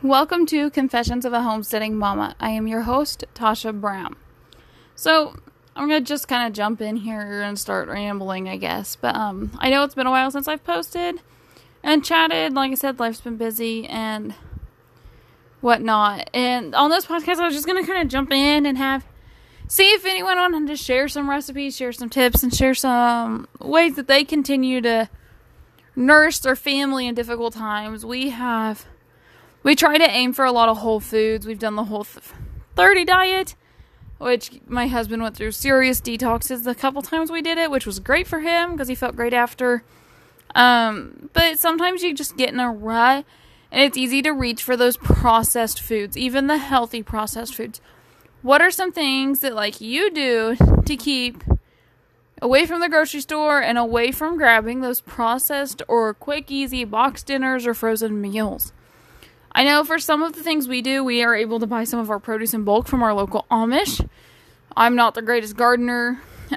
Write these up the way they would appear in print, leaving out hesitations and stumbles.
Welcome to Confessions of a Homesteading Mama. I am your host, Tasha Brown. So, I'm going to just kind of jump in here and start rambling, I guess. But, I know it's been a while since I've posted and chatted. Like I said, life's been busy and whatnot. And on this podcast, I was just going to kind of jump in and see if anyone wanted to share some recipes, share some tips, and share some ways that they continue to nourish their family in difficult times. We try to aim for a lot of whole foods. We've done the Whole30 diet, which my husband went through serious detoxes the couple times we did it, which was great for him because he felt great after. But sometimes you just get in a rut, and it's easy to reach for those processed foods, even the healthy processed foods. What are some things that you do to keep away from the grocery store and away from grabbing those processed or quick, easy box dinners or frozen meals? I know for some of the things we do, we are able to buy some of our produce in bulk from our local Amish. I'm not the greatest gardener.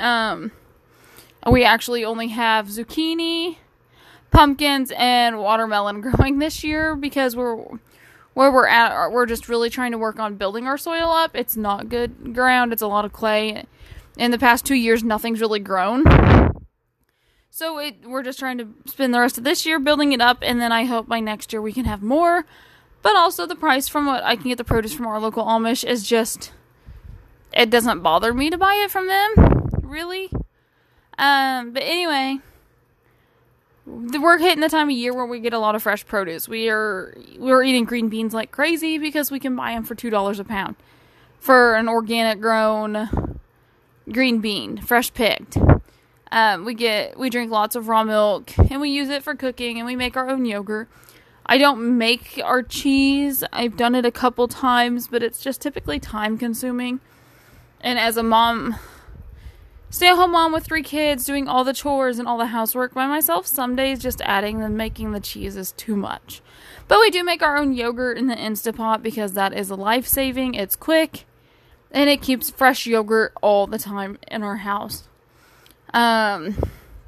We actually only have zucchini, pumpkins, and watermelon growing this year because where we're at, we're just really trying to work on building our soil up. It's not good ground. It's a lot of clay. In the past 2 years, nothing's really grown. So we're just trying to spend the rest of this year building it up, and then I hope by next year we can have more. But also the price from what I can get the produce from our local Amish is just, it doesn't bother me to buy it from them, really. But anyway, we're hitting the time of year where we get a lot of fresh produce. We're eating green beans like crazy because we can buy them for $2 a pound for an organic grown green bean, fresh picked. We drink lots of raw milk and we use it for cooking and we make our own yogurt. I don't make our cheese. I've done it a couple times, but it's just typically time consuming. And as a mom, stay-at-home mom with 3 kids, doing all the chores and all the housework by myself, some days just adding and making the cheese is too much. But we do make our own yogurt in the Instapot because that is a life-saving. It's quick, and it keeps fresh yogurt all the time in our house. Other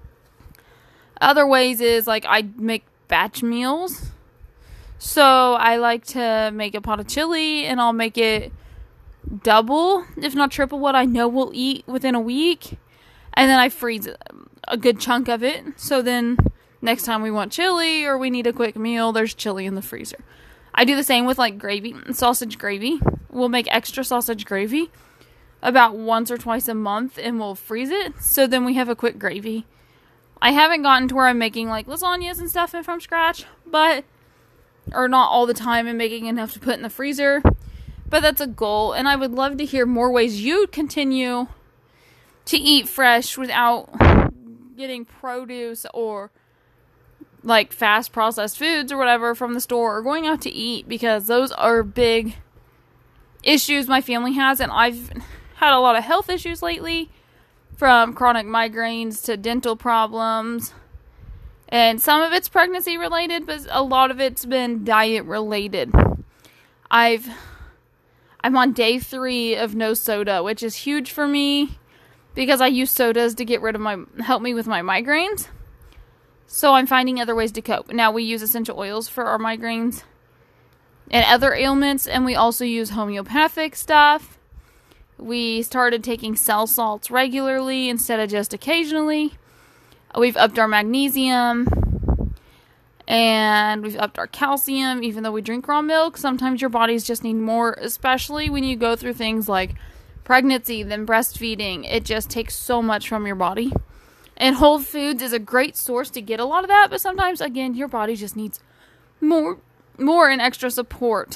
ways is, I make batch meals. So I like to make a pot of chili, and I'll make it double, if not triple, what I know we'll eat within a week. And then I freeze a good chunk of it. So then next time we want chili or we need a quick meal, there's chili in the freezer. I do the same with gravy, sausage gravy. We'll make extra sausage gravy about once or twice a month, and we'll freeze it. So then we have a quick gravy. I haven't gotten to where I'm making lasagnas and stuff from scratch, or not all the time, and making enough to put in the freezer. But that's a goal, and I would love to hear more ways you continue to eat fresh without getting produce or fast processed foods or whatever from the store or going out to eat, because those are big issues my family has, and I've had a lot of health issues lately, from chronic migraines to dental problems. And some of it's pregnancy related, but a lot of it's been diet related. I'm on day 3 of no soda, which is huge for me because I use sodas to help me with my migraines. So I'm finding other ways to cope. Now we use essential oils for our migraines and other ailments, and we also use homeopathic stuff. We started taking cell salts regularly instead of just occasionally. We've upped our magnesium, and we've upped our calcium, even though we drink raw milk. Sometimes your bodies just need more, especially when you go through things like pregnancy, then breastfeeding. It just takes so much from your body. And Whole Foods is a great source to get a lot of that, but sometimes, again, your body just needs more and extra support.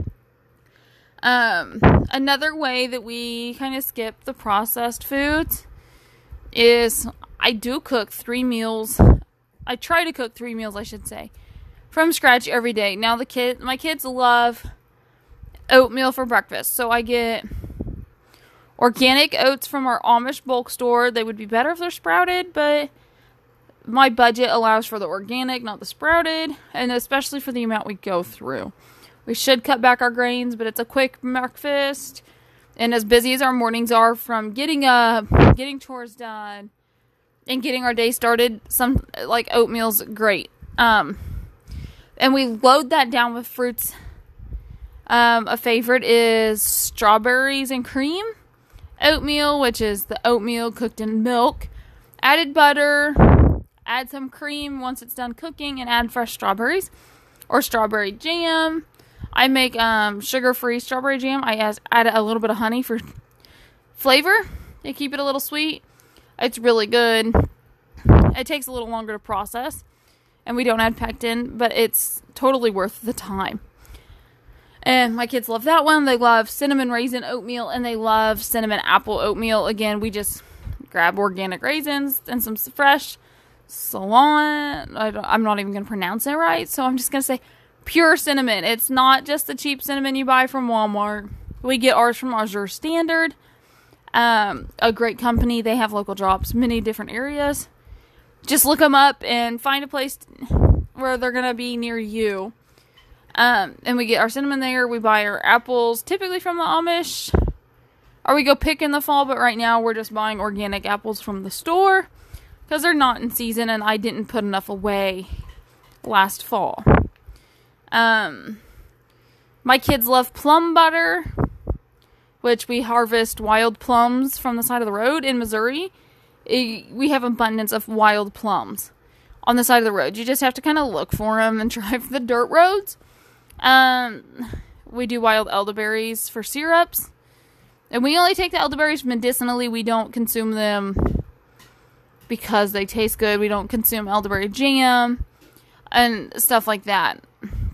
Another way that we kind of skip the processed foods is I do cook 3 meals. I try to cook 3 meals, I should say, from scratch every day. Now my kids love oatmeal for breakfast, so I get organic oats from our Amish bulk store. They would be better if they're sprouted, but my budget allows for the organic, not the sprouted, and especially for the amount we go through. We should cut back our grains, but it's a quick breakfast. And as busy as our mornings are from getting up, getting chores done, and getting our day started, oatmeal's great. And we load that down with fruits A favorite is strawberries and cream. Oatmeal, which is the oatmeal cooked in milk. Added butter. Add some cream once it's done cooking, and add fresh strawberries or strawberry jam. I make sugar-free strawberry jam. I add a little bit of honey for flavor to keep it a little sweet. It's really good. It takes a little longer to process, and we don't add pectin, but it's totally worth the time. And my kids love that one. They love cinnamon raisin oatmeal, and they love cinnamon apple oatmeal. Again, we just grab organic raisins and some fresh Ceylon. I'm not even going to pronounce it right, so I'm just going to say pure cinnamon. It's not just the cheap cinnamon you buy from Walmart. We get ours from Azure Standard. A great company. They have local drops, many different areas. Just look them up and find a place where they're going to be near you. And we get our cinnamon there. We buy our apples typically from the Amish. Or we go pick in the fall, but right now we're just buying organic apples from the store because they're not in season and I didn't put enough away last fall. My kids love plum butter, which we harvest wild plums from the side of the road in Missouri. We have abundance of wild plums on the side of the road. You just have to kind of look for them and drive the dirt roads. We do wild elderberries for syrups. And we only take the elderberries medicinally. We don't consume them because they taste good. We don't consume elderberry jam and stuff like that.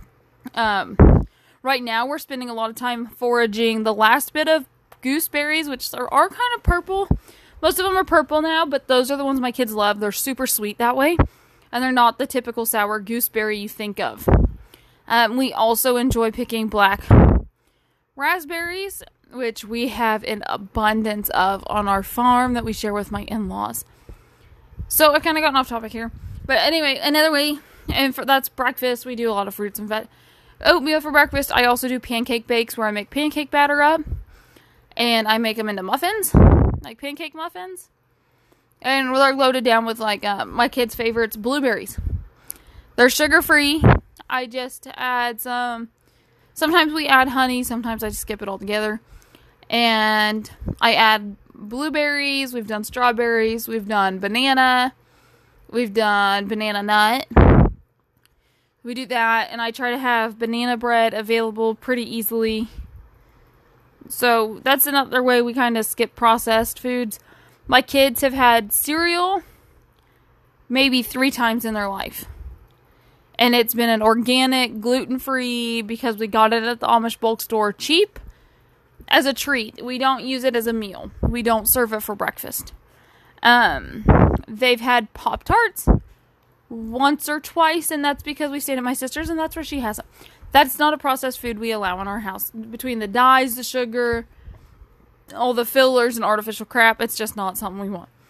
Right now we're spending a lot of time foraging the last bit of gooseberries, which are kind of purple. Most of them are purple now, but those are the ones my kids love. They're super sweet that way. And they're not the typical sour gooseberry you think of. We also enjoy picking black raspberries, which we have an abundance of on our farm that we share with my in-laws. So I've kind of gotten off topic here. But anyway, another way, and that's breakfast. We do a lot of fruits and oatmeal for breakfast. I also do pancake bakes where I make pancake batter up. And I make them into muffins, like pancake muffins. And they're loaded down with like my kids' favorites, blueberries. They're sugar-free. I just add some. Sometimes we add honey. Sometimes I just skip it all together. And I add blueberries. We've done strawberries. We've done banana. We've done banana nut. We do that. And I try to have banana bread available pretty easily. So that's another way we kind of skip processed foods. My kids have had cereal maybe 3 times in their life. And it's been an organic, gluten-free, because we got it at the Amish bulk store cheap, as a treat. We don't use it as a meal. We don't serve it for breakfast. They've had Pop-Tarts once or twice, and that's because we stayed at my sister's, and that's where she has them. That's not a processed food we allow in our house. Between the dyes, the sugar, all the fillers and artificial crap, it's just not something we want.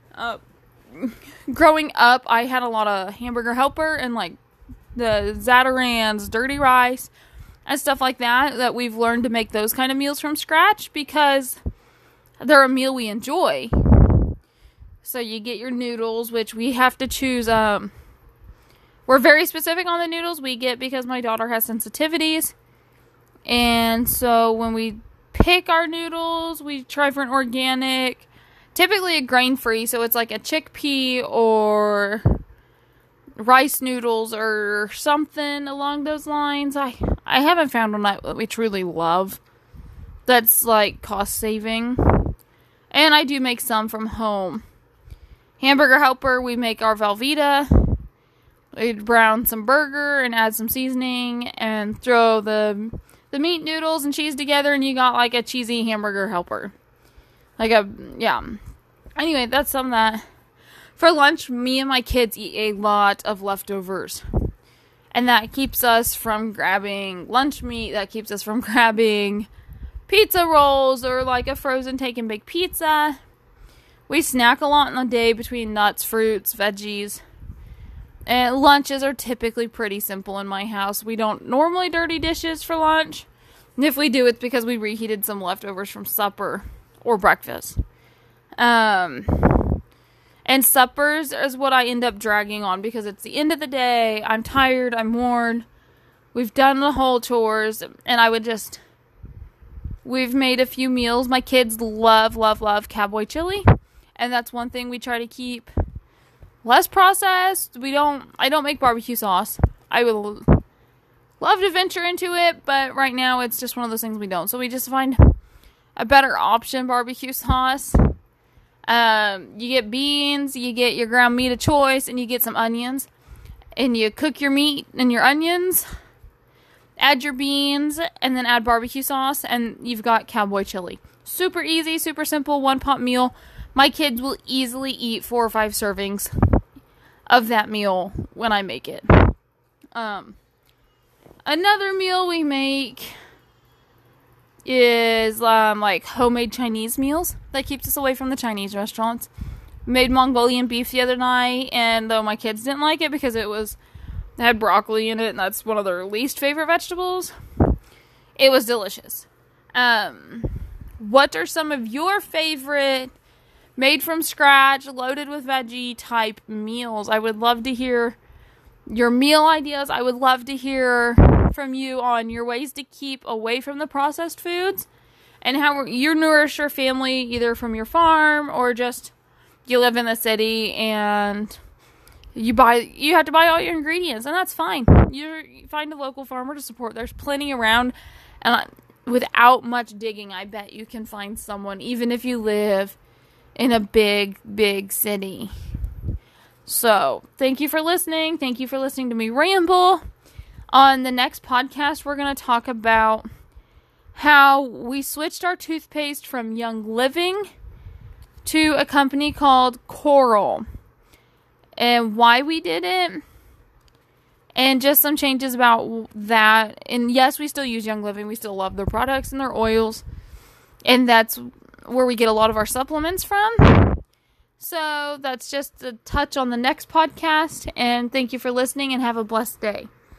Growing up, I had a lot of Hamburger Helper and like the Zatarain's dirty rice and stuff like that we've learned to make those kind of meals from scratch because they're a meal we enjoy. So you get your noodles, which we have to choose. We're very specific on the noodles we get because my daughter has sensitivities. And so when we pick our noodles, we try for an organic, typically a grain-free. So it's like a chickpea or rice noodles or something along those lines. I haven't found one that we truly love that's like cost-saving. And I do make some from home. Hamburger Helper, we make our Velveeta. We brown some burger and add some seasoning and throw the meat noodles and cheese together and you got like a cheesy Hamburger Helper. Anyway, that's some of that. For lunch, me and my kids eat a lot of leftovers. And that keeps us from grabbing lunch meat. That keeps us from grabbing pizza rolls or like a frozen take and bake pizza. We snack a lot in the day between nuts, fruits, veggies. And lunches are typically pretty simple in my house. We don't normally dirty dishes for lunch. And if we do, it's because we reheated some leftovers from supper or breakfast. And suppers is what I end up dragging on because it's the end of the day. I'm tired. I'm worn. We've done the whole chores, and we've made a few meals. My kids love Cowboy chili, and that's one thing we try to keep less processed. I don't make barbecue sauce. I would love to venture into it, but right now it's just one of those things we don't. So we just find a better option barbecue sauce. You get beans, you get your ground meat of choice, and you get some onions. And you cook your meat and your onions, add your beans, and then add barbecue sauce, and you've got Cowboy chili. Super easy, super simple, one-pot meal. My kids will easily eat 4 or 5 servings of that meal when I make it. Another meal we make is like homemade Chinese meals. That keeps us away from the Chinese restaurants. We made Mongolian beef the other night, and though my kids didn't like it because it had broccoli in it, and that's one of their least favorite vegetables, it was delicious. What are some of your favorite made from scratch, loaded with veggie type meals? I would love to hear your meal ideas. I would love to hear from you on your ways to keep away from the processed foods and how you nourish your family either from your farm or just you live in the city and you have to buy all your ingredients, and that's fine. You find a local farmer to support. There's plenty around, and without much digging, I bet you can find someone, even if you live in a big city. So, thank you for listening. Thank you for listening to me ramble. On the next podcast, we're going to talk about how we switched our toothpaste from Young Living to a company called Coral, and why we did it, and just some changes about that. And yes, we still use Young Living. We still love their products and their oils, and that's where we get a lot of our supplements from. So that's just a touch on the next podcast, and thank you for listening, and have a blessed day.